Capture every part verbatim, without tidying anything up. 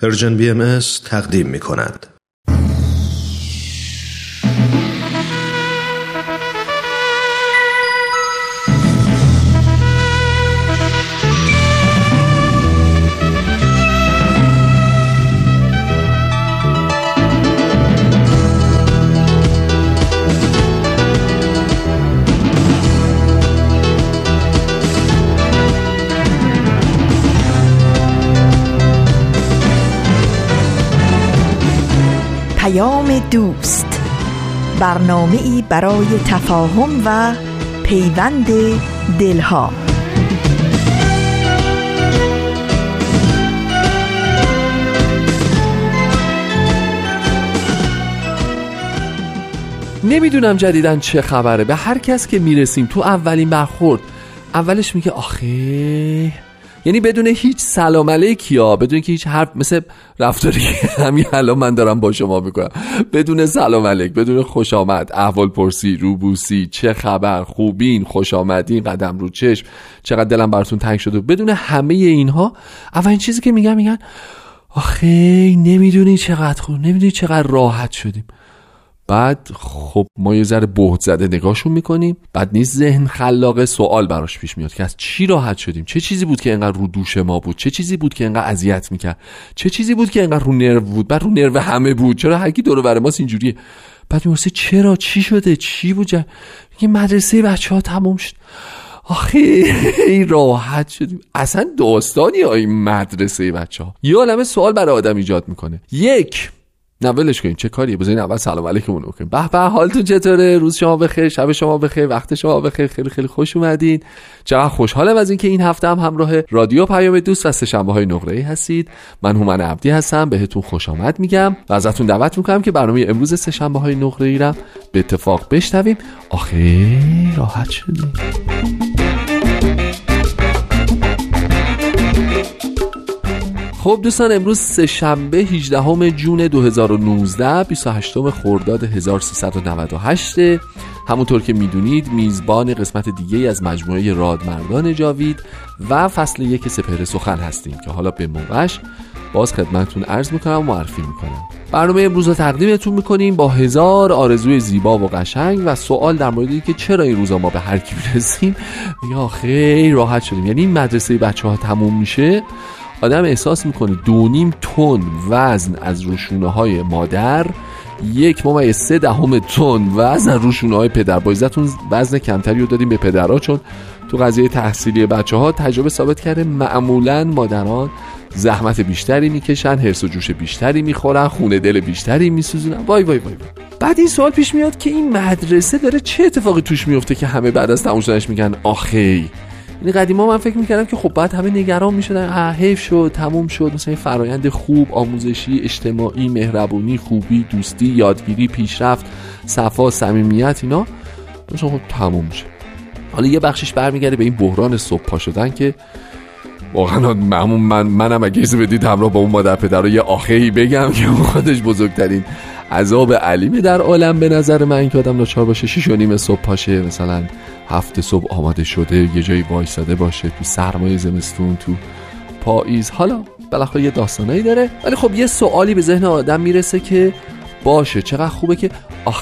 پرژن بی ام اس تقدیم می کند. دوست، برنامه‌ای برای تفاهم و پیوند دلها. نمیدونم جدیدن چه خبره. به هر کس که میرسیم تو اولین برخورد اولش میگه آخه، یعنی بدون هیچ سلام علیکی ها، بدون که هیچ حرف، مثل رفتاری که همین الان من دارم با شما میکنم، بدون سلام علیک، بدون خوش آمد، احوال پرسی، روبوسی، چه خبر، خوبین، خوش آمدین، قدم رو چشم، چقدر دلم براتون تنگ شده، بدون همه اینها اولین چیزی که میگن میگن آخه نمیدونی چقدر خوب، نمیدونی چقدر راحت شدیم. بعد خب ما یه ذره بهت زده نگاهشون میکنیم، بعد نیست ذهن خلاقه سوال براش پیش میاد که از چی راحت شدیم؟ چه چیزی بود که اینقدر رو دوش ما بود؟ چه چیزی بود که اینقدر اذیت میکرد؟ چه چیزی بود که اینقدر رو نرو بود؟ بعد رو نرو همه بود، چرا هر کی دور و بر ماست اینجوریه؟ بعد میپرسه چرا؟ چی شده؟ چی بود؟ میگه مدرسه بچه‌ها تموم شد. آخه راحت شدیم. اصلا داستانی های مدرسه بچه‌ها یه عالمه سوال برای آدم ایجاد میکنه. یک، نه ولش کنین، چه کاریه، بذارین اول سلام علیکم بکنیم. به به، حالتون چطوره؟ روز شما بخیر، شب شما بخیر، وقت شما بخیر، خیلی خیلی خوش اومدین. چقدر خوشحالم از اینکه این هفته هم همراه رادیو پیام دوست و سه شنبه های نقره‌ای هستید. من هومن عبدی هستم، بهتون خوش آمد میگم و ازتون دعوت میکنم که برنامه امروز سه شنبه های نقره‌ای رو به اتفاق بشنویم. آخه راحت شدیم. خب دوستان، امروز سه شنبه هجدهم جون دو هزار و نوزده، بیست و هشتم خرداد هزار و سیصد و نود و هشت. همونطور که میدونید میزبان قسمت دیگه از مجموعه رادمردان جاوید و فصل یک سپهر سخن هستیم که حالا به موقعش باز خدمتتون عرض میکنم و معرفی میکنم. برنامه امروز رو تقدیمتون میکنیم با هزار آرزوی زیبا و قشنگ و سوال در مورد اینکه چرا این روزا ما به هر کی برسیم یا خیلی راحت شدیم. یعنی این مدرسه بچه‌ها تموم میشه، آدم احساس میکنه دو نیم تن وزن از روشونه‌های مادر، یک ممیز سه دهم تن وزن از روشونه‌های پدر. با عزتون وزن کمتری رو دادیم به پدرها، چون تو قضیه تحصیلی بچه‌ها تجربه ثابت کرده معمولاً مادران زحمت بیشتری میکشن، هرس و جوش بیشتری میخورن، خونه دل بیشتری میسوزونن. وای وای وای. بعد این سوال پیش میاد که این مدرسه داره چه اتفاقی توش میفته که همه بعد از تموم شدنش میگن آخی. یعنی قدیما من فکر میکردم که خب بعد همه نگران میشدن، حیف شد، تموم شد، مثلا فرایند خوب، آموزشی، اجتماعی، مهربونی، خوبی، دوستی، یادگیری، پیشرفت، صفا، صمیمیت، اینا مثلا خب تموم میشه. حالا یه بخشش برمیگرده به این بحران صبح پا شدن که واقعا معمون من منم اگه ایزه بدید همراه با اون مادر پدر رو یه آخهی بگم که خودش بزرگترین عذاب علیمی در عالم به نظر من، که آدم ناچار باشه شیش و نیم صبح پاشه، مثلا هفت صبح آماده شده یه جایی وایساده باشه تو سرمای زمستون، تو پاییز. حالا بالاخره یه داستانایی داره، ولی خب یه سوالی به ذهن آدم میرسه که باشه چقدر خوبه که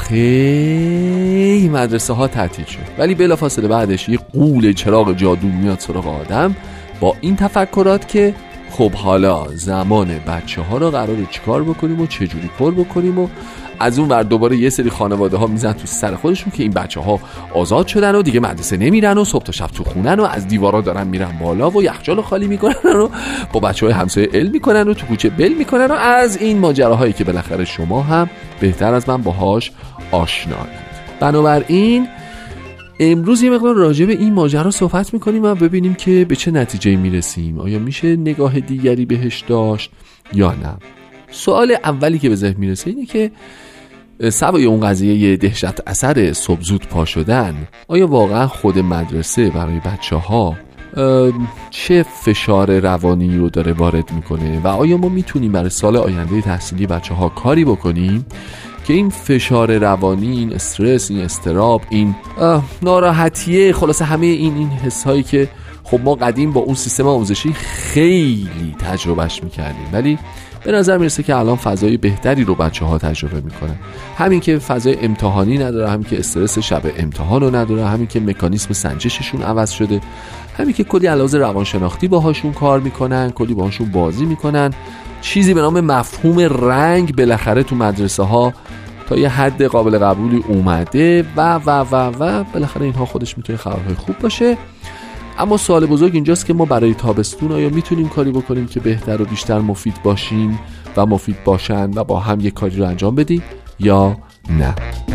آخه مدرسه ها تعطیل شد، ولی بلافاصله بعدش یه غول چراغ جادو میاد سراغ آدم با این تفکرات که خب حالا زمان بچه ها رو قراره چیکار بکنیم و چجوری پر بکنیم. و از اون ور دوباره یه سری خانواده ها میزن تو سر خودشون که این بچه ها آزاد شدن و دیگه مدرسه نمیرن و صبح تا شب تو خونن و از دیوارا دارن میرن بالا و یخچال خالی میکنن و با بچه های همسایه ال میکنن و تو کوچه بل میکنن و از این ماجراهایی که بالاخره شما هم بهتر از من باهاش آشنایید. بنابراین امروز یه مقدار راجع به این ماجرا صحبت میکنیم و ببینیم که به چه نتیجه‌ای میرسیم. آیا میشه نگاه دیگری بهش داشت یا نه؟ سوال اولی که به ذهن میرسه اینه که سوای اون قضیه دهشت اثر صبح زود پا شدن، آیا واقعا خود مدرسه برای بچه‌ها چه فشار روانی رو داره وارد میکنه و آیا ما میتونیم برای سال آینده تحصیلی بچه‌ها کاری بکنیم که این فشار روانی، این استرس، این اضطراب، این ناراحتیه، خلاصه همه این این حسایی که خب ما قدیم با اون سیستم آموزشی خیلی تجربهش میکردیم، ولی به نظر میرسه که الان فضای بهتری رو بچه ها تجربه میکنن. همین که فضای امتحانی نداره، همین که استرس شب امتحان رو نداره، همین که مکانیسم سنجششون عوض شده، همین که کلی علاوه روانشناختی باهاشون کار میکنن، کلی باهاشون بازی میکنن، چیزی به نام مفهوم رنگ بالاخره تو مدرسه ها تا یه حد قابل قبولی اومده و و و و بالاخره اینها خودش میتونه خبرهای خوب باشه. اما سوال بزرگ اینجاست که ما برای تابستون آیا میتونیم کاری بکنیم که بهتر و بیشتر مفید باشیم و مفید باشن و با هم یک کاری رو انجام بدیم یا نه؟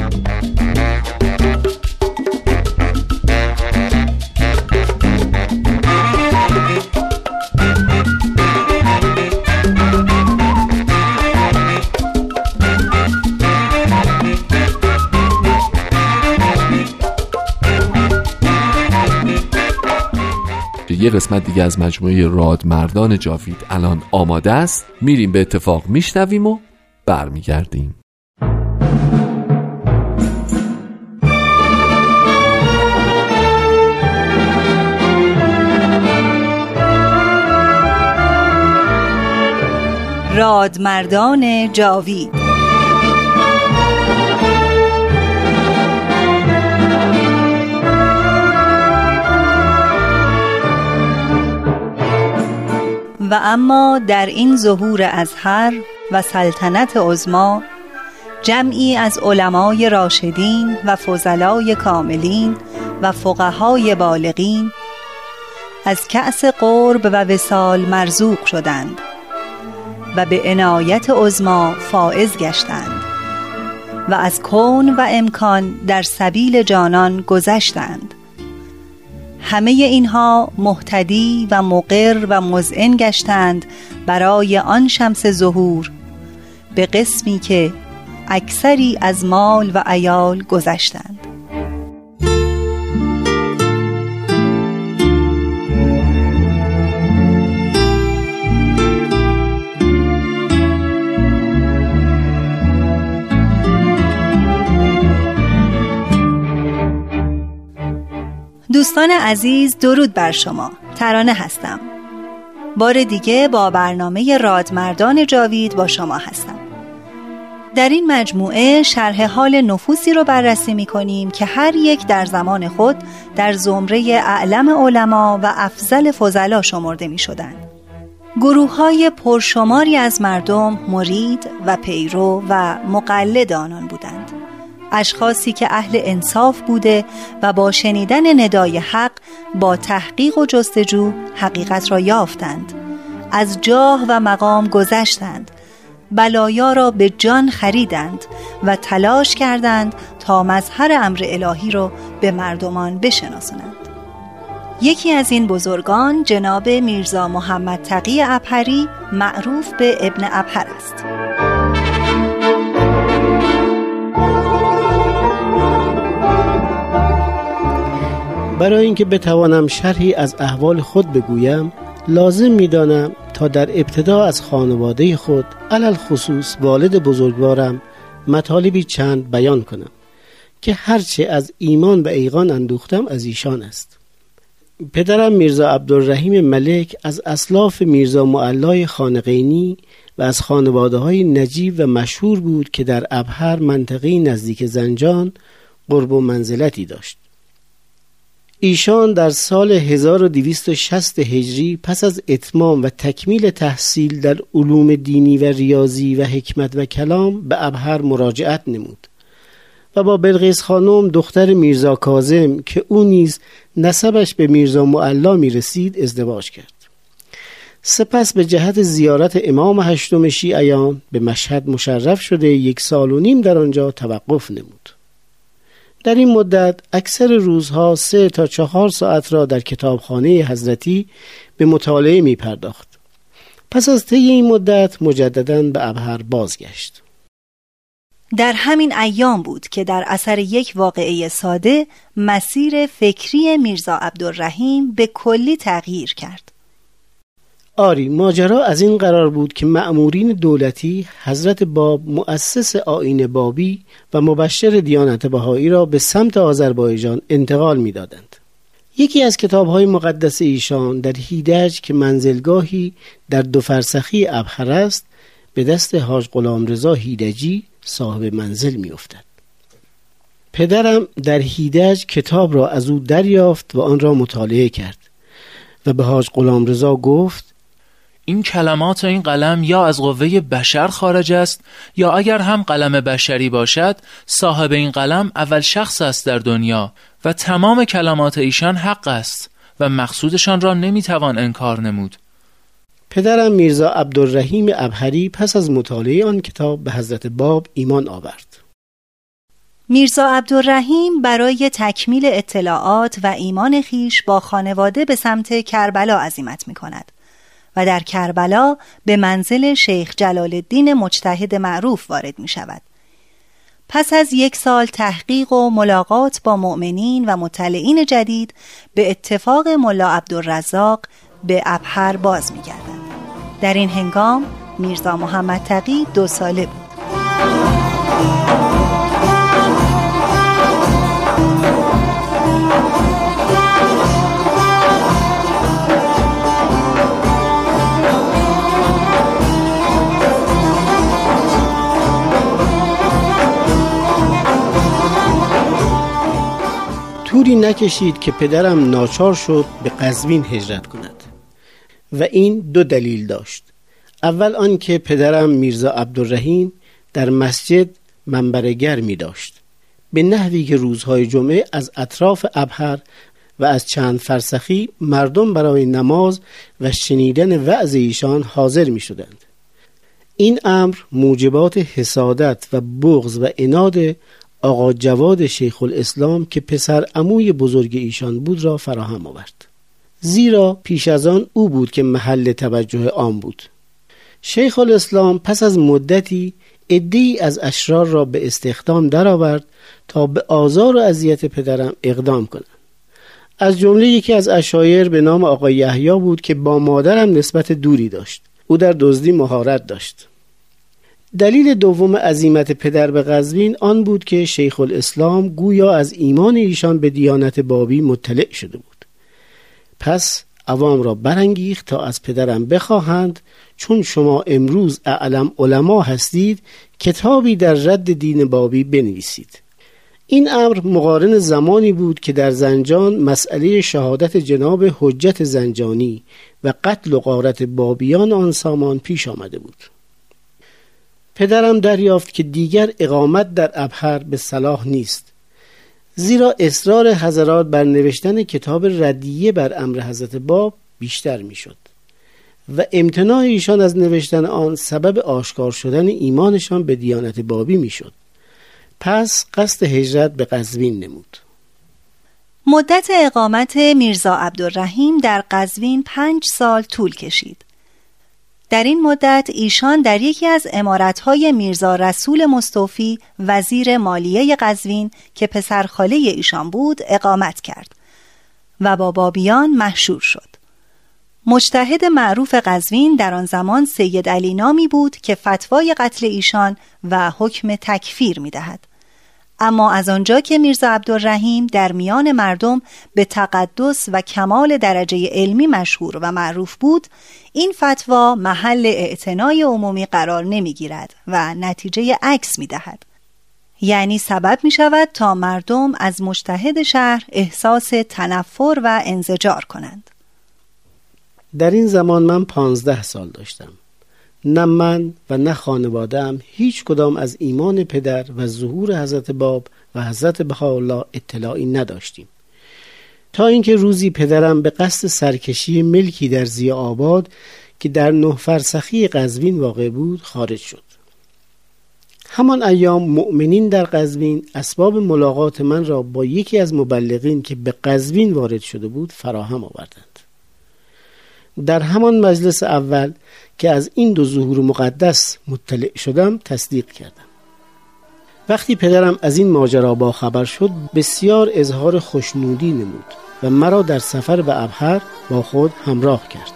یه قسمت دیگه از مجموعه رادمردان جاوید الان آماده است. میریم به اتفاق میشنویم و برمیگردیم. رادمردان جاوید. و اما در این ظهور ازهر و سلطنت عظما جمعی از علمای راشدین و فضلای کاملین و فقهای بالغین از کأس قرب و وصال مرزوق شدند و به عنایت عظما فائز گشتند و از کون و امکان در سبیل جانان گذشتند. همه اینها مهتدی و مقر و مذعن گشتند برای آن شمس ظهور به قسمی که اکثری از مال و عیال گذشتند. دوستان عزیز، درود بر شما. ترانه هستم. بار دیگه با برنامه رادمردان جاوید با شما هستم. در این مجموعه شرح حال نفوسی رو بررسی می کنیم که هر یک در زمان خود در زمره اعلم علما و افضل فضلا شمرده می شدند. گروه های پرشماری از مردم مرید و پیرو و مقلد آنان بودند. اشخاصی که اهل انصاف بوده و با شنیدن ندای حق با تحقیق و جستجو حقیقت را یافتند، از جاه و مقام گذشتند، بلایا را به جان خریدند و تلاش کردند تا مظهر امر الهی را به مردمان بشناسانند. یکی از این بزرگان جناب میرزا محمد تقی عبهری معروف به ابن عبهر است. برای اینکه بتوانم شرحی از احوال خود بگویم، لازم می‌دانم تا در ابتدا از خانواده خود، علل خصوص والد بزرگوارم، مطالبی چند بیان کنم که هرچه از ایمان و ایقان اندوختم از ایشان است. پدرم میرزا عبدالرحیم ملک از اسلاف میرزا معلای خانقینی و از خانواده‌های نجیب و مشهور بود که در عبهر منطقه نزدیک زنجان قرب و منزلتی داشت. ایشان در سال هزار و دویست و شصت هجری پس از اتمام و تکمیل تحصیل در علوم دینی و ریاضی و حکمت و کلام به عبهر مراجعت نمود و با بلقیس خانم دختر میرزا کاظم که او نیز نسبش به میرزا معلا می رسید ازدواج کرد. سپس به جهت زیارت امام هشتم شیعیان به مشهد مشرف شده یک سال و نیم در آنجا توقف نمود. در این مدت اکثر روزها سه تا چهار ساعت را در کتابخانه حضرتی به مطالعه می پرداخت. پس از طی این مدت مجدداً به عبهر بازگشت. در همین ایام بود که در اثر یک واقعه ساده مسیر فکری میرزا عبدالرحیم به کلی تغییر کرد. آری، ماجرا از این قرار بود که مأمورین دولتی حضرت باب مؤسس آیین بابی و مبشر دیانت بهایی را به سمت آذربایجان انتقال می دادند. یکی از کتاب‌های مقدس ایشان در هیدج که منزلگاهی در دو فرسخی ابحر است به دست حاج غلامرضا هیدجی صاحب منزل می‌افتد. پدرم در هیدج کتاب را از او دریافت و آن را مطالعه کرد و به حاج غلامرضا گفت این کلمات و این قلم یا از قوه بشر خارج است یا اگر هم قلم بشری باشد صاحب این قلم اول شخص است در دنیا و تمام کلمات ایشان حق است و مقصودشان را نمیتوان انکار نمود. پدرم میرزا عبدالرحیم ابهری پس از مطالعه آن کتاب به حضرت باب ایمان آورد. میرزا عبدالرحیم برای تکمیل اطلاعات و ایمان خیش با خانواده به سمت کربلا عزیمت می کند و در کربلا به منزل شیخ جلال الدین مجتهد معروف وارد می شود. پس از یک سال تحقیق و ملاقات با مؤمنین و مطلعین جدید به اتفاق ملا عبدالرزاق به ابحر باز می گردد. در این هنگام میرزا محمد تقی دو ساله بود. طولی نکشید که پدرم ناچار شد به قزوین هجرت کند و این دو دلیل داشت. اول آن که پدرم میرزا عبدالرحیم در مسجد منبرگر می داشت به نحوی که روزهای جمعه از اطراف ابحر و از چند فرسخی مردم برای نماز و شنیدن وعظ ایشان حاضر می شدند. این امر موجبات حسادت و بغض و عناد آقا جواد شیخ الاسلام که پسر عموی بزرگ ایشان بود را فراهم آورد، زیرا پیش از آن او بود که محل توجه عام بود. شیخ الاسلام پس از مدتی عده‌ای از اشرار را به استخدام درآورد تا به آزار و اذیت پدرم اقدام کنند. از جمله یکی از اشایر به نام آقا یحیی بود که با مادرم نسبت دوری داشت. او در دزدی مهارت داشت. دلیل دوم عزیمت پدر به قزوین آن بود که شیخ الاسلام گویا از ایمان ایشان به دیانت بابی مطلع شده بود. پس عوام را برانگیخت تا از پدرم بخواهند چون شما امروز اعلم علما هستید کتابی در رد دین بابی بنویسید. این امر مقارن زمانی بود که در زنجان مسئله شهادت جناب حجت زنجانی و قتل و غارت بابیان آن سامان پیش آمده بود. پدرم دریافت که دیگر اقامت در ابحر به صلاح نیست، زیرا اصرار حضرات بر نوشتن کتاب ردیه بر امر حضرت باب بیشتر می شد و امتناع ایشان از نوشتن آن سبب آشکار شدن ایمانشان به دیانت بابی می شد. پس قصد هجرت به قزوین نمود. مدت اقامت میرزا عبدالرحیم در قزوین پنج سال طول کشید. در این مدت ایشان در یکی از امارت‌های میرزا رسول مصطفی وزیر مالیه قزوین که پسر خاله ایشان بود اقامت کرد و با بابیان مشهور شد. مجتهد معروف قزوین در آن زمان سید علی نامی بود که فتوای قتل ایشان و حکم تکفیر می دهد. اما از آنجا که میرزا عبدالرحیم در میان مردم به تقدس و کمال درجه علمی مشهور و معروف بود، این فتوا محل اعتنای عمومی قرار نمی گیرد و نتیجه عکس می دهد. یعنی سبب می شود تا مردم از مجتهد شهر احساس تنفر و انزجار کنند. در این زمان من پانزده سال داشتم. نه من و نه خانواده‌ام هیچ کدام از ایمان پدر و ظهور حضرت باب و حضرت بهاءالله اطلاعی نداشتیم، تا اینکه روزی پدرم به قصد سرکشی ملکی در ضیاء آباد که در نه فرسخی قزوین واقع بود خارج شد. همان ایام مؤمنین در قزوین اسباب ملاقات من را با یکی از مبلغین که به قزوین وارد شده بود فراهم آوردند. در همان مجلس اول که از این دو ظهور مقدس مطلع شدم تصدیق کردم. وقتی پدرم از این ماجرا با خبر شد بسیار اظهار خوشنودی نمود و مرا در سفر به ابحر با خود همراه کرد.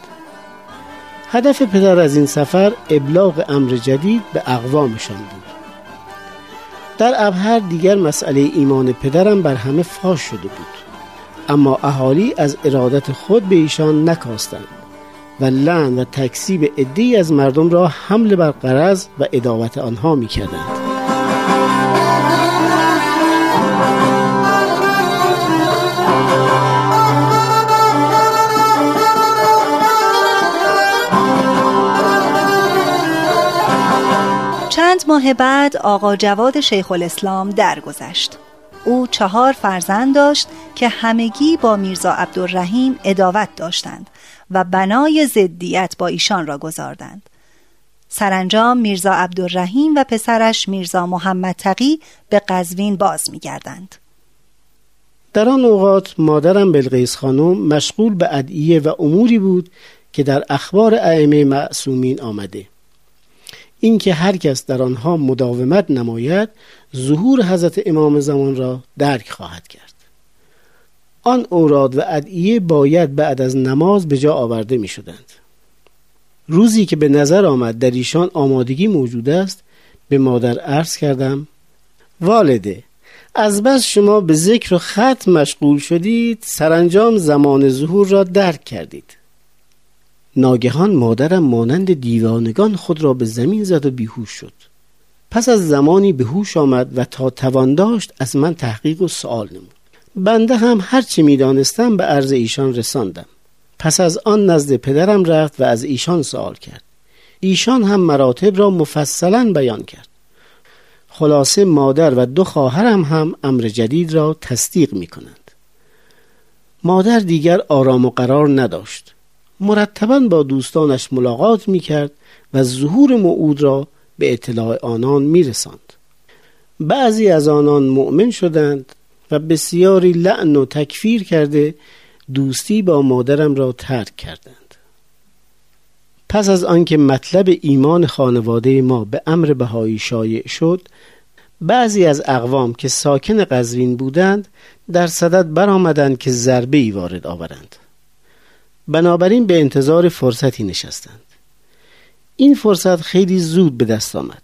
هدف پدر از این سفر ابلاغ امر جدید به اقوامشان بود. در ابحر دیگر مسئله ایمان پدرم بر همه فاش شده بود. اما اهالی از ارادت خود به ایشان نکاستند و لعن و تکذیب عده‌ای از مردم را حمل بر غرض و عداوت آنها می‌کردند. چند ماه بعد آقا جواد شیخ الاسلام درگذشت. او چهار فرزند داشت که همگی با میرزا عبدالرحیم عداوت داشتند و بنای ضدیت با ایشان را گذاردند. سرانجام میرزا عبدالرحیم و پسرش میرزا محمد تقی به قزوین باز می‌گردند. در آن اوقات مادرم بلقیس خانم مشغول به ادعیه و اموری بود که در اخبار ائمه معصومین آمده. این که هر کس در آنها مداومت نماید ظهور حضرت امام زمان را درک خواهد کرد. آن اوراد و ادعیه باید بعد از نماز به جا آورده می شدند. روزی که به نظر آمد در ایشان آمادگی موجود است به مادر عرض کردم: والده، از بس شما به ذکر و ختم مشغول شدید سرانجام زمان ظهور را درک کردید. ناگهان مادرم مانند دیوانگان خود را به زمین زد و بیهوش شد. پس از زمانی به هوش آمد و تا توان داشت از من تحقیق و سؤال نمود. بنده هم هر چه می دانستم به عرض ایشان رساندم. پس از آن نزد پدرم رفت و از ایشان سؤال کرد. ایشان هم مراتب را مفصلا بیان کرد. خلاصه مادر و دو خواهرم هم امر جدید را تصدیق می کنند. مادر دیگر آرام و قرار نداشت. مرتباً با دوستانش ملاقات می کرد و ظهور موعود را به اطلاع آنان می رساند. بعضی از آنان مؤمن شدند و بسیاری لعن و تکفیر کرده دوستی با مادرم را ترک کردند. پس از آنکه مطلب ایمان خانواده ما به امر بهایی شایع شد، بعضی از اقوام که ساکن قزوین بودند در صدد برآمدند که ضربه‌ای وارد آورند. بنابراین به انتظار فرصتی نشستند. این فرصت خیلی زود به دست آمد.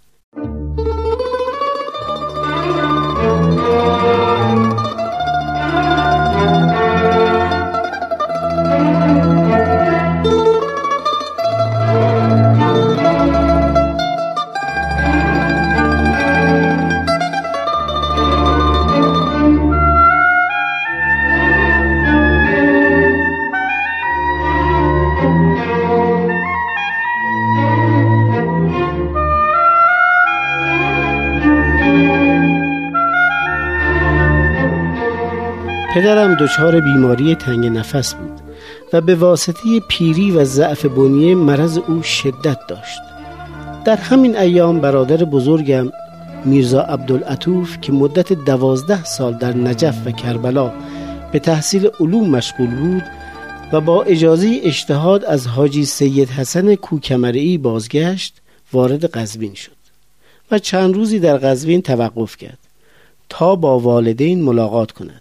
پدرم دچار بیماری تنگ نفس بود و به واسطه پیری و ضعف بنیه مرض او شدت داشت. در همین ایام برادر بزرگم میرزا عبدالعطوف که مدت دوازده سال در نجف و کربلا به تحصیل علوم مشغول بود و با اجازه اجتهاد از حاجی سید حسن کوکمرعی بازگشت، وارد قزوین شد و چند روزی در قزوین توقف کرد تا با والدین ملاقات کند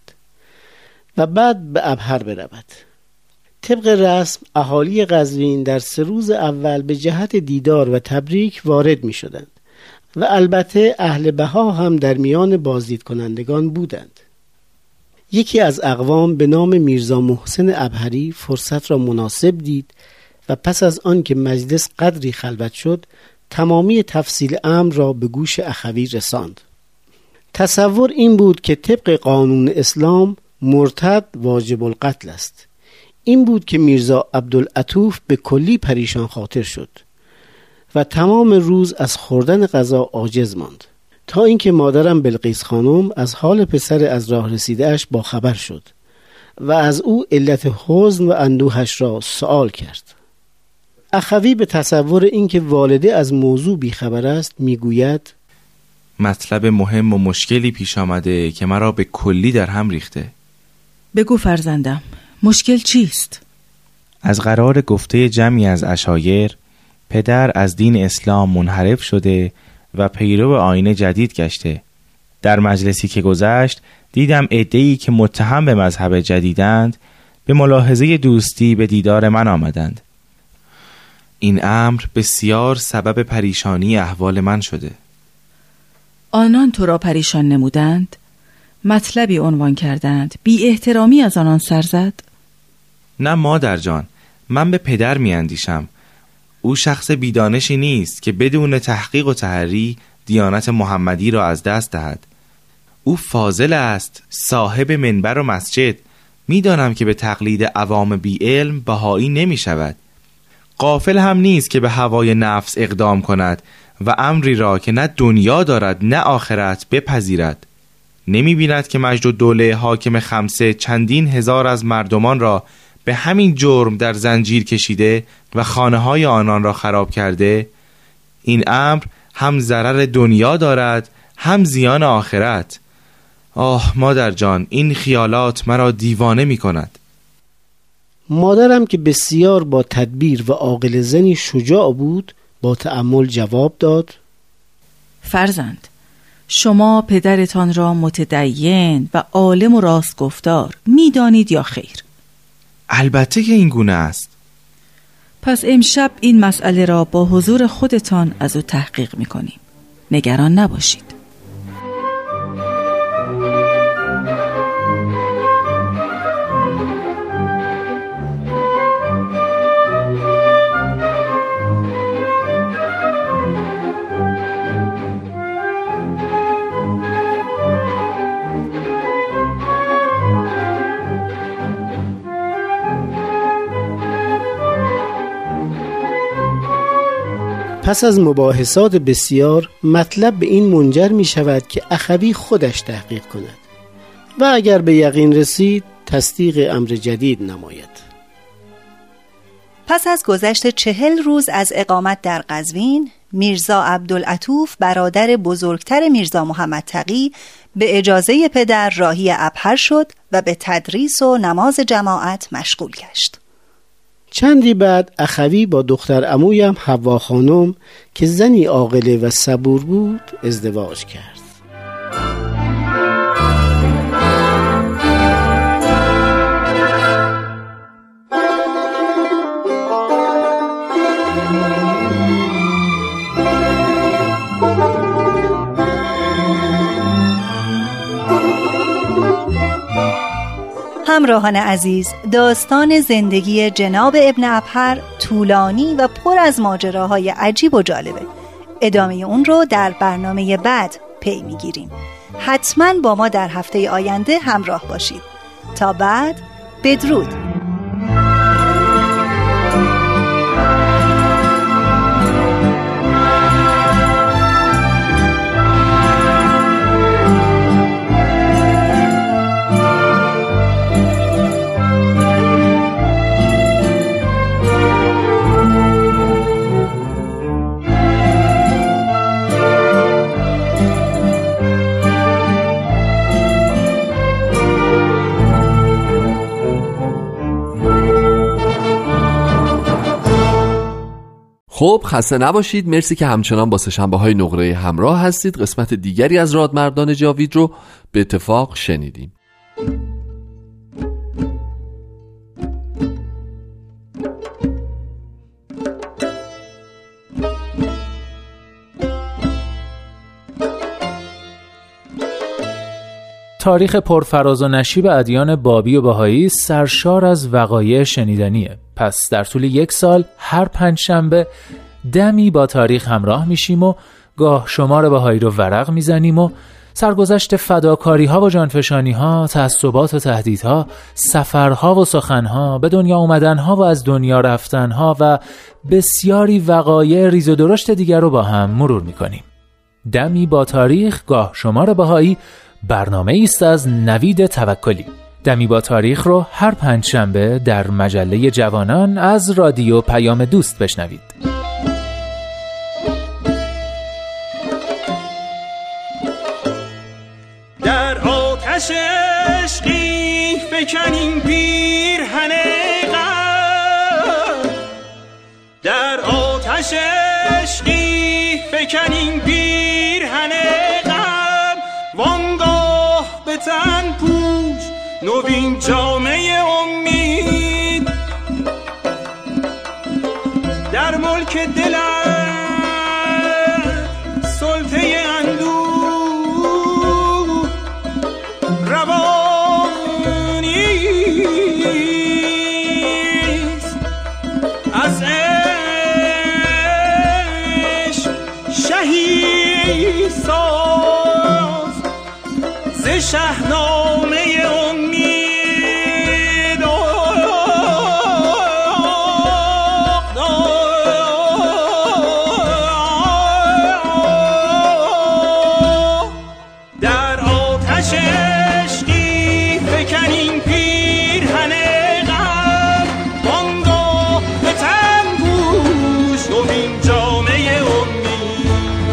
و بعد به ابهر برود. طبق رسم اهالی قزوین در سه روز اول به جهت دیدار و تبریک وارد می شدند و البته اهل بها هم در میان بازدید کنندگان بودند. یکی از اقوام به نام میرزا محسن ابهری فرصت را مناسب دید و پس از آن که مجلس قدری خلوت شد تمامی تفصیل امر را به گوش اخوی رساند. تصور این بود که طبق قانون اسلام مرتد واجب القتل است. این بود که میرزا عبدالعطوف به کلی پریشان خاطر شد و تمام روز از خوردن غذا عاجز ماند تا اینکه مادرم بلقیس خانم از حال پسر از راه رسیده اش با خبر شد و از او علت حزن و اندوهش را سؤال کرد. اخوی به تصور اینکه والده از موضوع بیخبر است میگوید: مطلب مهم و مشکلی پیش آمده که مرا به کلی در هم ریخته. بگو فرزندم، مشکل چیست؟ از قرار گفته جمعی از عشایر پدر از دین اسلام منحرف شده و پیرو آیین جدید گشته. در مجلسی که گذشت دیدم عده‌ای که متهم به مذهب جدیدند به ملاحظه دوستی به دیدار من آمدند. این امر بسیار سبب پریشانی احوال من شده. آنان تو را پریشان نمودند؟ مطلبی عنوان کردند، بی احترامی از آنان سر زد؟ نه مادر جان، من به پدر می اندیشم. او شخص بیدانشی نیست که بدون تحقیق و تحری دیانت محمدی را از دست دهد. او فاضل است، صاحب منبر و مسجد. می دانم که به تقلید عوام بی علم بهایی نمی شود. غافل هم نیست که به هوای نفس اقدام کند و امری را که نه دنیا دارد نه آخرت بپذیرد. نمی بیند که مجد الدوله حاکم خمسه چندین هزار از مردمان را به همین جرم در زنجیر کشیده و خانه های آنان را خراب کرده؟ این امر هم ضرر دنیا دارد هم زیان آخرت. آه مادر جان، این خیالات مرا دیوانه می کند. مادرم که بسیار با تدبیر و عاقل زنی شجاع بود با تأمل جواب داد: فرزند، شما پدرتان را متدین و عالم و راستگفتار می دانید یا خیر؟ البته که این گونه است. پس امشب این مسئله را با حضور خودتان از او تحقیق می کنیم. نگران نباشید. پس از مباحثات بسیار مطلب به این منجر می شود که اخوی خودش تحقیق کند و اگر به یقین رسید تصدیق امر جدید نماید. پس از گذشت چهل روز از اقامت در قزوین، میرزا عبدالعطوف برادر بزرگتر میرزا محمد تقی به اجازه پدر راهی ابهر شد و به تدریس و نماز جماعت مشغول گشت. چندی بعد اخوی با دختر عمویم حوا خانم که زنی عاقله و صبور بود ازدواج کرد. همراهان عزیز، داستان زندگی جناب ابن ابهر طولانی و پر از ماجراهای عجیب و جالبه. ادامه اون رو در برنامه بعد پی میگیریم. حتما با ما در هفته آینده همراه باشید. تا بعد، بدرود. خب خسته نباشید. مرسی که همچنان با سه‌شنبه های نقره همراه هستید. قسمت دیگری از رادمردان جاوید رو به اتفاق شنیدیم. تاریخ پرفراز و نشیب ادیان بابی و بهایی سرشار از وقایع شنیدنیه. پس در طول یک سال هر پنج شنبه دمی با تاریخ همراه میشیم و گاه شمار بهایی رو ورق میزنیم و سرگذشت فداکاری ها و جانفشانی ها، تعصبات و تهدیدها، سفرها و سخنها، به دنیا اومدن ها و از دنیا رفتن ها و بسیاری وقایع ریز و درشت دیگر رو با هم مرور میکنیم. دمی با تاریخ گاه شمار بهایی برنامه است از نوید توکلی. دمی با تاریخ رو هر پنج شنبه در مجله جوانان از رادیو پیام دوست بشنوید. در آتش عشقی فکنیم پیرهن غم، در آتش عشقی فکنیم پیرهن غم، وانگاه به تن پوش نوین جامعه امید، در ملک دلت سلطه اندوه آگهی ساز ز شهنامه امید. در آتش عشقی فکنیم پیرهن غم، وانگاه به تن پوش کنیم جامه امید.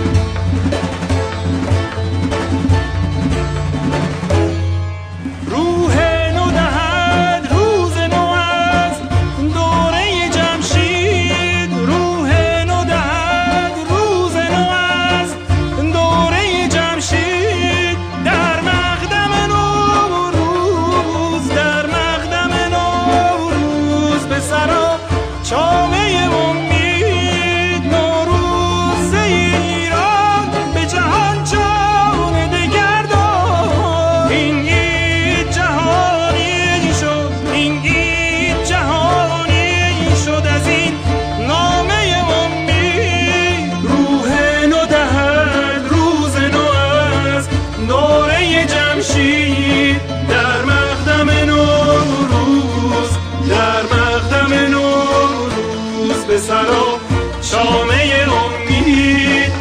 روح نو دهد روز نو از دوره جمشید، روح نو دهد روز نو از دوره جمشید. در مقدم نوروز، در مقدم نوروز به سرا چامه امید. نوروز ایران به جهان جان دگر داد، این عید جهانی شد، این عید جهانی شد از این نامه امید. روح نو دهد روز نو از دوره جمشید، در مقدم نوروز، در مقدم نوروز به سرا شامه امید.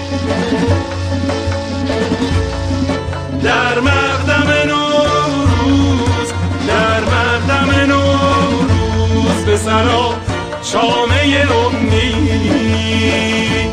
در مقدم نوروز، در مقدم نوروز به سرا شامه امید.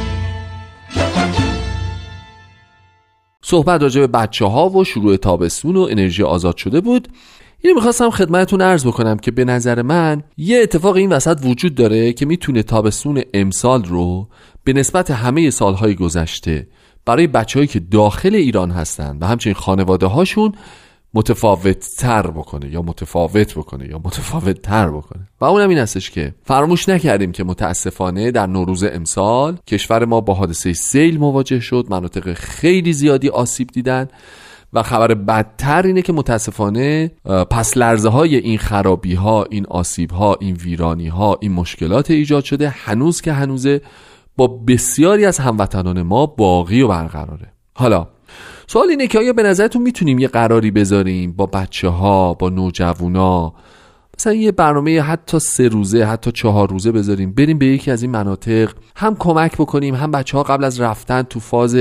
صحبت راجع به بچه ها و شروع تابستون و انرژی آزاد شده بود. اینو میخواستم خدمتتون عرض بکنم که به نظر من یه اتفاق این وسط وجود داره که میتونه تابستون امسال رو به نسبت همه سالهای گذشته برای بچه‌هایی که داخل ایران هستن و همچنین خانواده هاشون متفاوت تر بکنه یا متفاوت بکنه یا متفاوت تر بکنه. و اونم این هستش که فراموش نکردیم که متاسفانه در نوروز امسال کشور ما با حادثه سیل مواجه شد، مناطق خیلی زیادی آسیب دیدن و خبر بدتر اینه که متاسفانه پس لرزه های این خرابی ها، این آسیب ها، این ویرانی ها، این مشکلات ایجاد شده هنوز که هنوزه با بسیاری از هموطنان ما باقی و برقراره. حالا سوال اینه که آیا به نظرتون میتونیم یه قراری بذاریم با بچه ها، با نوجوانا، مثلا یه برنامه حتی سه روزه، حتی چهار روزه بذاریم، بریم به یکی از این مناطق هم کمک بکنیم، هم بچه ها قبل از رفتن تو فاز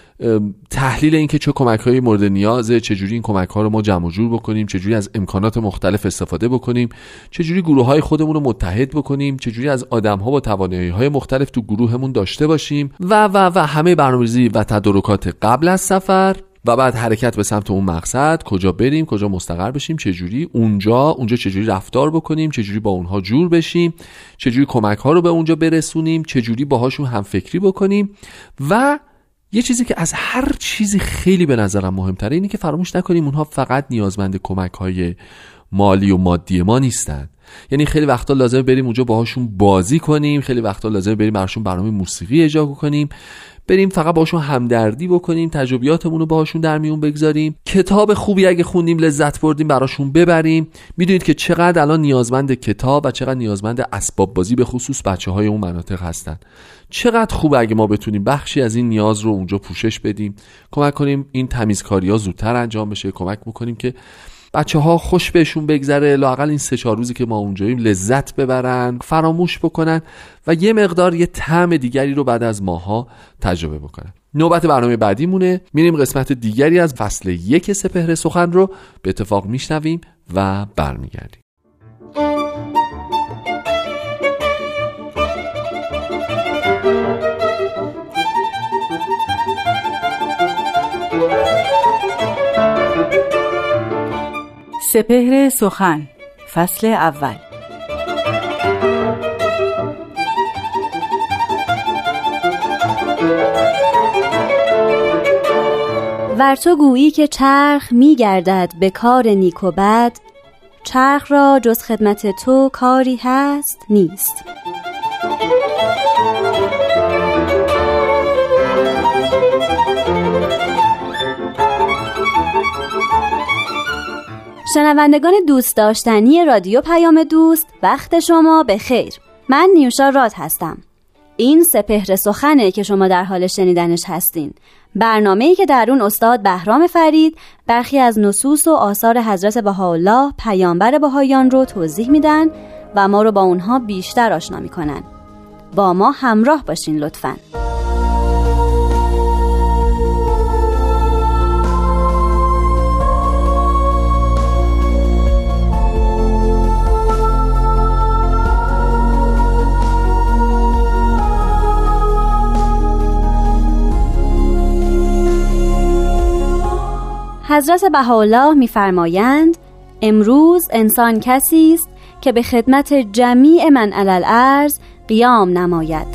تحلیل این که چه کمک‌های مورد نیازه، چجوری این کمک‌ها رو ما جمع و جور بکنیم، چجوری از امکانات مختلف استفاده بکنیم، چجوری گروه‌های خودمون رو متحد بکنیم، چجوری از آدم‌ها با توانایی‌های مختلف تو گروهمون داشته باشیم و و و همه برنامه‌ریزی و تدارکات قبل از سفر و بعد حرکت به سمت اون مقصد، کجا بریم، کجا مستقر بشیم، چجوری اونجا اونجا چجوری رفتار بکنیم، چجوری با اونها جور بشیم، چجوری کمک‌ها رو به اونجا برسونیم، چجوری باهاشون همفکری بکنیم. و یه چیزی که از هر چیزی خیلی به نظرم مهمتره اینه که فراموش نکنیم اونها فقط نیازمند کمک‌های مالی و مادی ما نیستن. یعنی خیلی وقتا لازمه بریم اونجا باهاشون بازی کنیم، خیلی وقتا لازمه بریم براشون برنامه موسیقی اجرا کنیم، بریم فقط باهاشون همدردی بکنیم، تجربیاتمون رو باهاشون در میون بگذاریم، کتاب خوبی اگه خوندیم لذت بردیم براشون ببریم. میدونید که چقدر الان نیازمند کتاب و چقدر نیازمند اسباب بازی به خصوص بچه‌های اون مناطق هستن. چقدر خوبه اگه ما بتونیم بخشی از این نیاز رو اونجا پوشش بدیم، کمک کنیم این تمیزکاری‌ها زودتر انجام بشه، کمک بکنیم که بچه‌ها خوش بهشون بگذره، لااقل این سه چهار روزی که ما اونجاییم لذت ببرن، فراموش بکنن و یه مقدار یه طعم دیگری رو بعد از ماها تجربه بکنن. نوبت برنامه بعدی مونه، میریم قسمت دیگری از فصل یک سپهر سخن رو به اتفاق میشنویم و برمیگردیم. سپهر سخن فصل اول. ور تو گویی که چرخ می گردد به کار نیک و بد، چرخ را جز خدمت تو کاری هست نیست. شنوندگان دوست داشتنی رادیو پیام دوست، وقت شما به خیر. من نیوشا راد هستم. این سپهر سخنه که شما در حال شنیدنش هستین. برنامه‌ای که در اون استاد بهرام فرید برخی از نصوص و آثار حضرت بهاءالله پیامبر بهائیان رو توضیح میدن و ما رو با اونها بیشتر آشنا میکنن. با ما همراه باشین لطفاً. حضرت بهاءالله می‌فرمایند امروز انسان کسی است که به خدمت جمیع من علی الارض قیام نماید.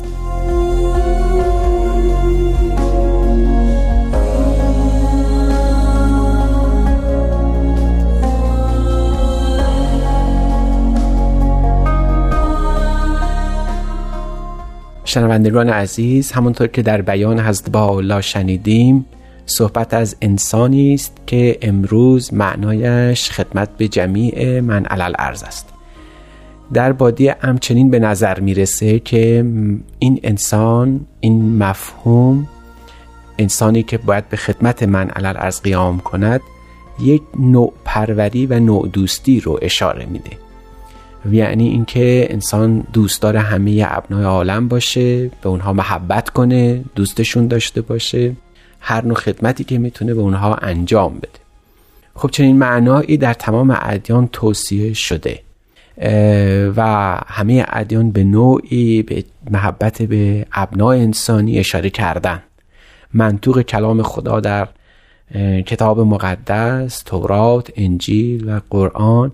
شنوندگان عزیز، همونطور که در بیان حضرت بهاءالله شنیدیم، صحبت از انسانی است که امروز معنایش خدمت به جمیع من علی الارض است. در بادیه همچنین به نظر میرسه که این انسان، این مفهوم، انسانی که باید به خدمت من علی الارض قیام کند، یک نوع پروری و نوع دوستی رو اشاره میده. یعنی اینکه انسان دوست داره همه ابنای عالم باشه، به اونها محبت کنه، دوستشون داشته باشه، هر نوع خدمتی که میتونه به اونها انجام بده. خب چنین معنایی در تمام ادیان توصیه شده و همه ادیان به نوعی به محبت به ابنای انسانی اشاره کردن. منطوق کلام خدا در کتاب مقدس، تورات، انجیل و قرآن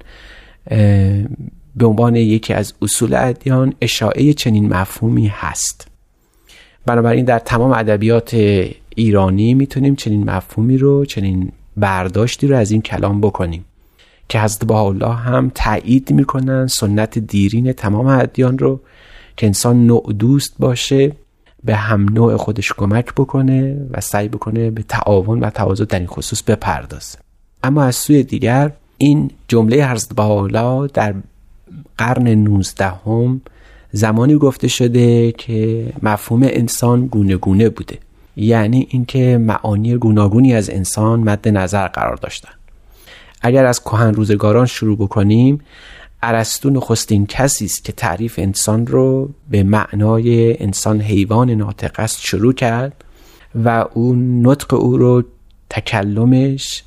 به عنوان یکی از اصول ادیان اشاعه چنین مفهومی هست. بنابراین در تمام ادبیات ایرانی میتونیم چنین مفهومی رو، چنین برداشتی رو از این کلام بکنیم که حضرت بهاءالله هم تایید میکنن سنت دیرین تمام ادیان رو که انسان نوع دوست باشه، به هم نوع خودش کمک بکنه و سعی بکنه به تعاون و تواضع در این خصوص بپردازه. اما از سوی دیگر این جمله حضرت بهاءالله در قرن نوزدهم زمانی گفته شده که مفهوم انسان گونه گونه بوده، یعنی اینکه معانی گوناگونی از انسان مد نظر قرار داشتن. اگر از کهن روزگاران شروع بکنیم، ارسطو نخستین کسی است که تعریف انسان رو به معنای انسان حیوان ناطق است شروع کرد و اون نطق او رو تکلمش،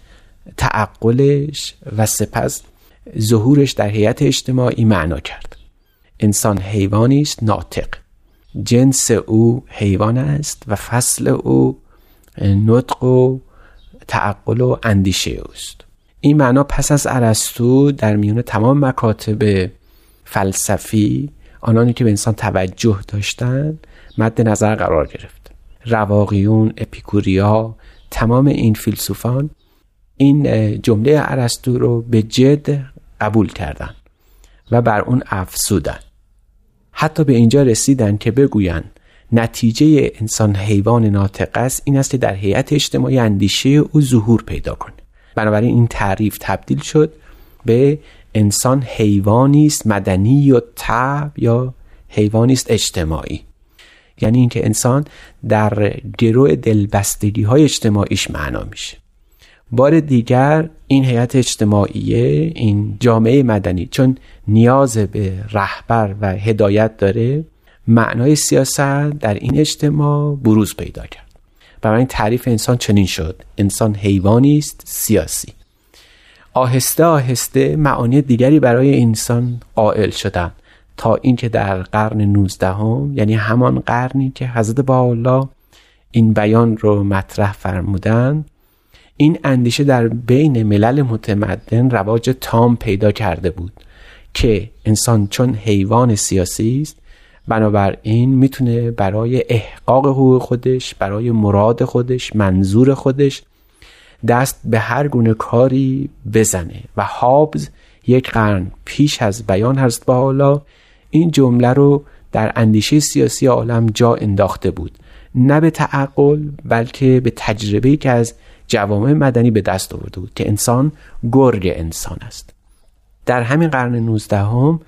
تعقلش و سپس ظهورش در هیئت اجتماعی معنا کرد. انسان حیوانی است ناطق، جنس او حیوان است و فصل او نطق و تعقل و اندیشه اوست. این معنا پس از ارسطو در میون تمام مکاتب فلسفی، آنانی که به انسان توجه داشتند، مد نظر قرار گرفت. رواقیون، اپیکوریا، تمام این فیلسوفان این جمله ارسطو رو به جد قبول کردند و بر اون افزودن. حتی به اینجا رسیدن که بگوین نتیجه انسان حیوان ناطق است این است که در هیئت اجتماعی اندیشه او ظهور پیدا کنه. بنابراین این تعریف تبدیل شد به انسان حیوانی است مدنی و طبع یا حیوانی است اجتماعی، یعنی اینکه انسان در گروه دلبستگی های اجتماعیش معنا میشه. بار دیگر این هیئت اجتماعی، این جامعه مدنی، چون نیاز به رهبر و هدایت داره، معنای سیاست در این اجتماع بروز پیدا کرد. برای تعریف انسان چنین شد: انسان حیوانی است سیاسی. آهسته آهسته معانی دیگری برای انسان قائل شدند تا اینکه در قرن نوزدهم، یعنی همان قرنی که حضرت بهاءالله این بیان رو مطرح فرمودند، این اندیشه در بین ملل متمدن رواج تام پیدا کرده بود که انسان چون حیوان سیاسی است، بنابراین میتونه برای احقاق حقوق خودش، برای مراد خودش، منظور خودش دست به هر گونه کاری بزنه. و هابز یک قرن پیش از بیان حضرت بهاءالله این جمله رو در اندیشه سیاسی عالم جا انداخته بود، نه به تعقل بلکه به تجربه‌ای که از جوامع مدنی به دست آورده بود که انسان گرگ انسان است. در همین قرن نوزدهم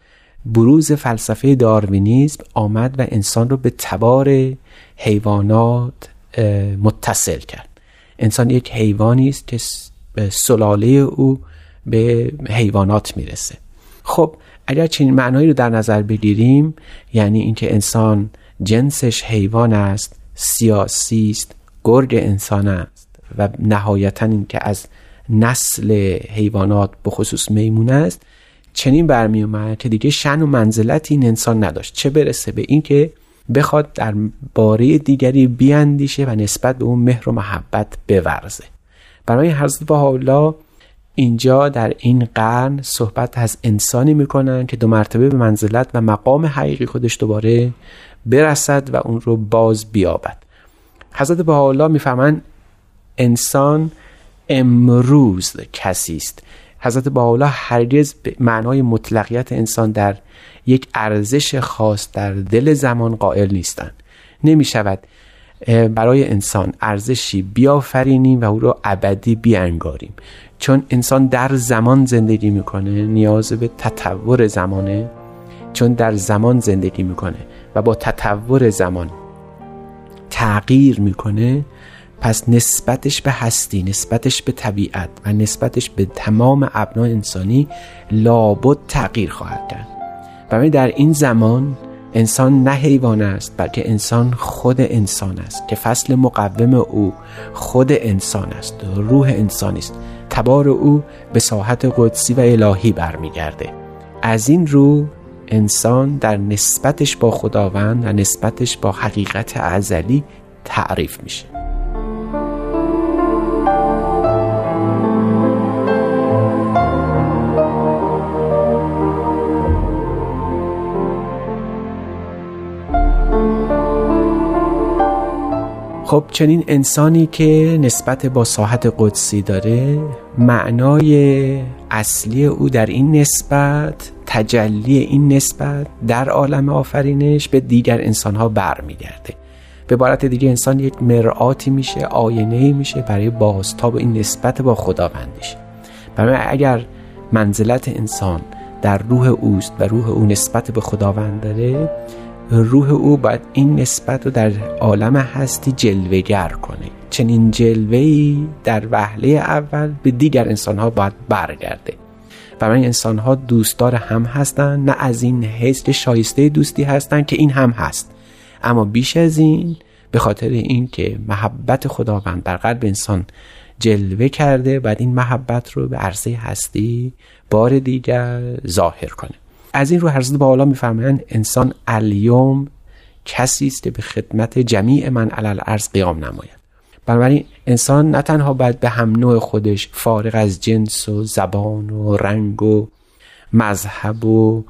بروز فلسفه داروینیسم آمد و انسان رو به تبار حیوانات متصل کرد. انسان یک حیوانی است که سلاله او به حیوانات میرسه. خب اگر چنین معنایی رو در نظر بگیریم، یعنی اینکه انسان جنسش حیوان است، سیاسی است، گرگ انسان است و نهایتاً اینکه از نسل حیوانات به خصوص میمون است، چنین برمی اومد که دیگه شأن و منزلت این انسان نداشت، چه برسه به این که بخواد در باره دیگری بیاندیشه و نسبت به اون مهر و محبت بورزه. برای حضرت بهاءالله اینجا در این قرن صحبت از انسانی میکنن که دو مرتبه به منزلت و مقام حقیقی خودش دوباره برسد و اون رو باز بیابد. حضرت بهاءالله میفهمن انسان امروز کسی است. حضرت بهاءالله هرگز به معنای مطلقیت انسان در یک ارزش خاص در دل زمان قائل نیستند. نمی شود برای انسان ارزشی بیافرینیم و او را ابدی بیانگاریم، چون انسان در زمان زندگی میکنه، نیاز به تطور زمانه، چون در زمان زندگی میکنه و با تطور زمان تغییر میکنه، پس نسبتش به هستی، نسبتش به طبیعت و نسبتش به تمام ابنای انسانی لابد تغییر خواهد کرد. برای در این زمان انسان نه حیوان است، بلکه انسان خود انسان است که فصل مقوم او خود انسان است، روح انسانی است، تبار او به ساحت قدسی و الهی برمیگرده. از این رو انسان در نسبتش با خداوند و نسبتش با حقیقت ازلی تعریف میشه. خب چنین انسانی که نسبت با ساحت قدسی داره، معنای اصلی او در این نسبت، تجلی این نسبت در عالم آفرینش به دیگر انسانها برمیگرده. به عبارت دیگه انسان یک مرآتی میشه، آینه‌ای میشه برای بازتاب این نسبت با خداوندش. برای اگر منزلت انسان در روح اوست و روح او نسبت به خداوند داره، روح او باید این نسبت رو در عالم هستی جلوه‌گر کنه. چنین جلوه‌ای در وهله اول به دیگر انسان‌ها باید برگرده. برای انسان‌ها دوستدار هم هستن، نه از این حیث که شایسته دوستی هستن که این هم هست، اما بیش از این به خاطر این که محبت خداوند در قلب انسان جلوه کرده، بعد این محبت رو به عرصه هستی بار دیگر ظاهر کنه. از این رو حضرت بهاءالله می‌فرمایند انسان الیوم کسی است که به خدمت جمیع من علی الارض قیام نماید. بنابراین انسان نه تنها باید به هم نوع خودش فارغ از جنس و زبان و رنگ و مذهب و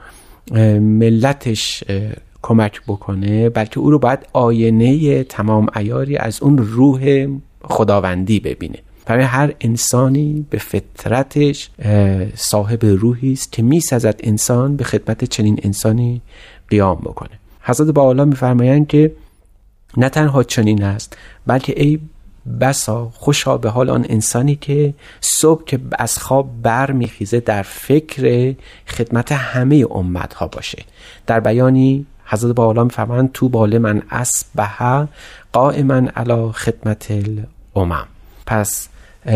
ملتش کمک بکنه، بلکه او رو باید آینه تمام عیاری از اون روح خداوندی ببینه. برای هر انسانی به فطرتش صاحب روحی است که می‌سزد انسان به خدمت چنین انسانی قیام بکنه. حضرت بهاءالله می‌فرمایند که نه تنها چنین است، بلکه ای بسا خوشا به حال آن انسانی که صبح که از خواب بر میخیزه در فکر خدمت همه امتها باشه. در بیانی حضرت بهاءالله می‌فرمایند تو بال من اصبح قائما علی خدمت الامم. پس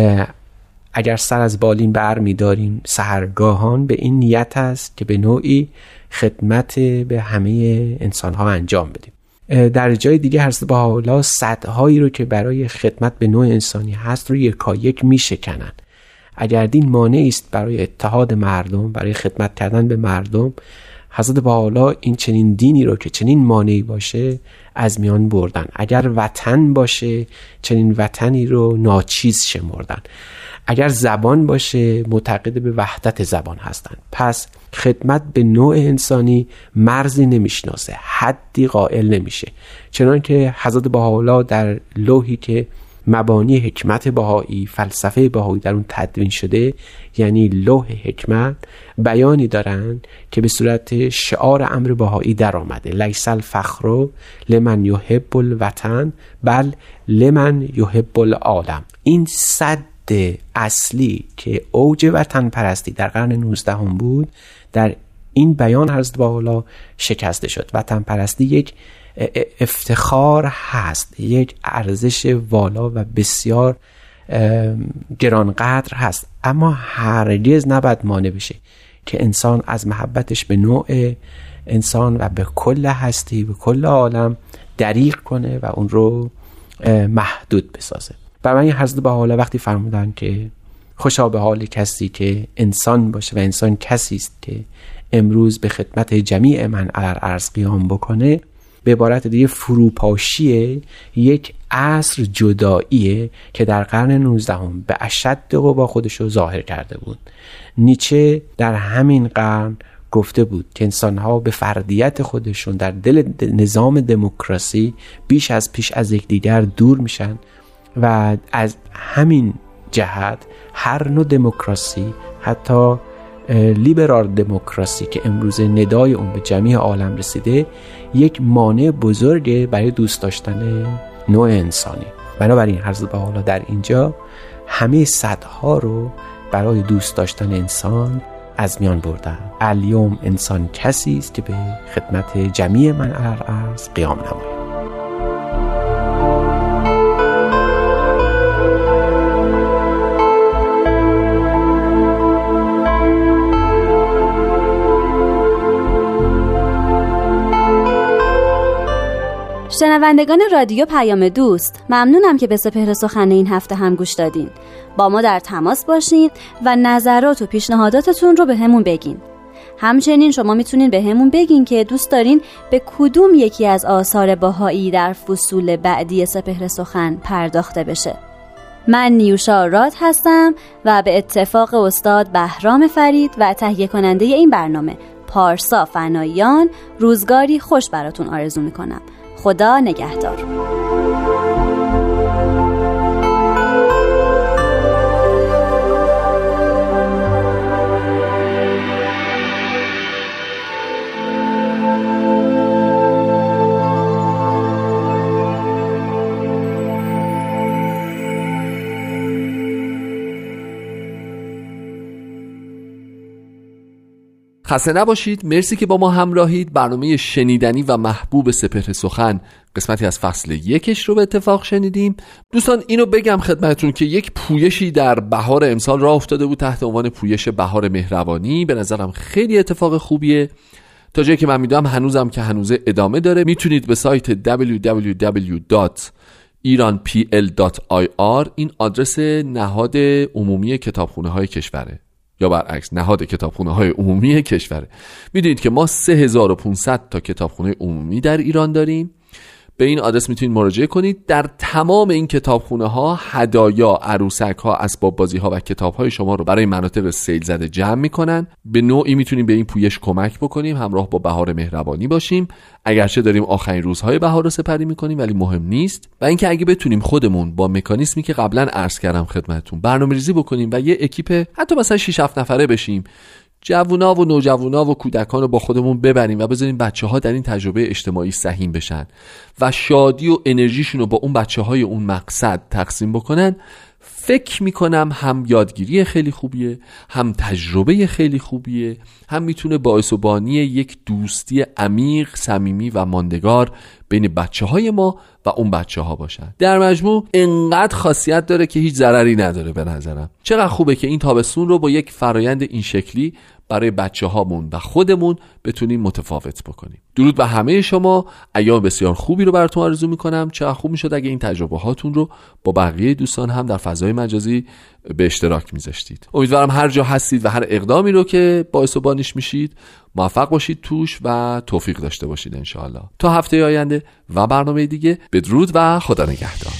اگر سر از بالین بر می‌داریم سحرگاهان، به این نیت است که به نوعی خدمت به همه انسان‌ها انجام بدیم. در جای دیگه حضرت بهاءالله سدهایی رو که برای خدمت به نوع انسانی هست رو یکایک میشکنن. اگر دین مانعی است برای اتحاد مردم، برای خدمت کردن به مردم، حضرت بهاءالله این چنین دینی رو که چنین مانعی باشه از میان بردن. اگر وطن باشه چنین وطنی رو ناچیز شمردن. اگر زبان باشه معتقد به وحدت زبان هستن. پس خدمت به نوع انسانی مرزی نمیشناسه، حدی قائل نمیشه. چنانکه حضرت بهاءالله در لوحی که مبانی حکمت بهایی، فلسفه بهایی در اون تدوین شده، یعنی لوح حکمت، بیانی دارن که به صورت شعار امر بهایی در آمده: لیس الفخر لمن یحب الوطن بل لمن یحب العالم. این صد اصلی که اوج وطن پرستی در قرن نوزدهم بود، در این بیان حضرت بهاءالله شکسته شد. وطن پرستی یک افتخار هست، یک ارزش والا و بسیار گرانقدر هست، اما هرگز نباید مانع بشه که انسان از محبتش به نوع انسان و به کل هستی، به کل عالم دریغ کنه و اون رو محدود بسازه. برای حضرت بهاءالله وقتی فرمودن که خوشا به حال کسی که انسان باشه و انسان کسی است که امروز به خدمت جمیع من علی الارض قیام بکنه، به عبارت دیگه فروپاشی یک عصر جداییه که در قرن نوزدهم به اشد قوا خودشو ظاهر کرده بود. نیچه در همین قرن گفته بود که انسان‌ها به فردیت خودشون در دل نظام دموکراسی بیش از پیش از یکدیگر دور میشن و از همین جهت هر نوع دموکراسی، حتی لیبرال دموکراسی که امروز ندای اون به جمیع عالم رسیده، یک مانع بزرگه برای دوست داشتن نوع انسانی. بنابراین حضرت بهاءالله در اینجا همه سدها رو برای دوست داشتن انسان از میان بردن. الیوم انسان کسی است که به خدمت جمیع من علی الارض قیام نماید. شنوندگان رادیو پیام دوست، ممنونم که به سپهر سخن این هفته هم گوش دادین. با ما در تماس باشین و نظرات و پیشنهاداتتون رو به همون بگین. همچنین شما میتونین به همون بگین که دوست دارین به کدوم یکی از آثار بهایی در فصول بعدی سپهر سخن پرداخته بشه. من نیوشا راد هستم و به اتفاق استاد بهرام فرید و تهیه کننده این برنامه پارسا فناییان روزگاری خوش براتون آرزو میکنم. خدا نگهدار. خسته نباشید. مرسی که با ما همراهید. برنامه شنیدنی و محبوب سپهر سخن قسمتی از فصل یکش رو به اتفاق شنیدیم. دوستان اینو بگم خدمتتون که یک پویشی در بهار امسال راه افتاده بود تحت عنوان پویش بهار مهربانی. به نظرم خیلی اتفاق خوبیه. تا جایی که من میدونم هنوزم که هنوزه ادامه داره. میتونید به سایت دبلیو دبلیو دبلیو دات ایران پی ال دات آی آر، این آدرس نهاد عمومی کتابخونه های کشوره، یا برعکس نهاد کتابخونه های عمومی کشوره. میدونید که ما سه هزار و پانصد تا کتابخونه عمومی در ایران داریم. به این آدرس میتونید مراجعه کنید. در تمام این کتابخونه ها هدایا، عروسک ها، اسباب بازی ها و کتاب های شما رو برای مناطق سیل زده جمع میکنن. به نوعی میتونیم به این پویش کمک بکنیم، همراه با بهار مهربانی باشیم. اگرچه داریم آخرین روزهای بهار رو سپری میکنیم ولی مهم نیست. و اینکه اگه بتونیم خودمون با مکانیزمی که قبلا عرض کردم خدمتتون برنامه‌ریزی بکنیم و یه اکیپ حتی مثلا شش هفت نفره بشیم، جوونا و نوجوانا و کودکان رو با خودمون ببریم و بذاریم بچه‌ها در این تجربه اجتماعی سهیم بشن و شادی و انرژیشون رو با اون بچه‌های اون مقصد تقسیم بکنن، فکر میکنم هم یادگیری خیلی خوبیه، هم تجربه خیلی خوبیه، هم میتونه باعث و بانی یک دوستی عمیق، صمیمی و ماندگار بین بچه‌های ما و اون بچه‌ها باشن. در مجموع انقدر خاصیت داره که هیچ ضرری نداره به نظرم. چقدر خوبه که این تابستون رو با یک فرایند این شکلی برای بچه‌هامون و خودمون بتونیم متفاوت بکنیم. درود به همه شما. ایام بسیار خوبی رو براتون آرزو می‌کنم. چقدر خوب می‌شد اگه این تجربه هاتون رو با بقیه دوستان هم در فضای مجازی به اشتراک می‌ذاشتید. امیدوارم هر جا هستید و هر اقدامی رو که باعث و بانیش میشید موفق باشید توش و توفیق داشته باشید انشاءالله. تا هفته آینده و برنامه دیگه، بدرود و خدا نگهدار.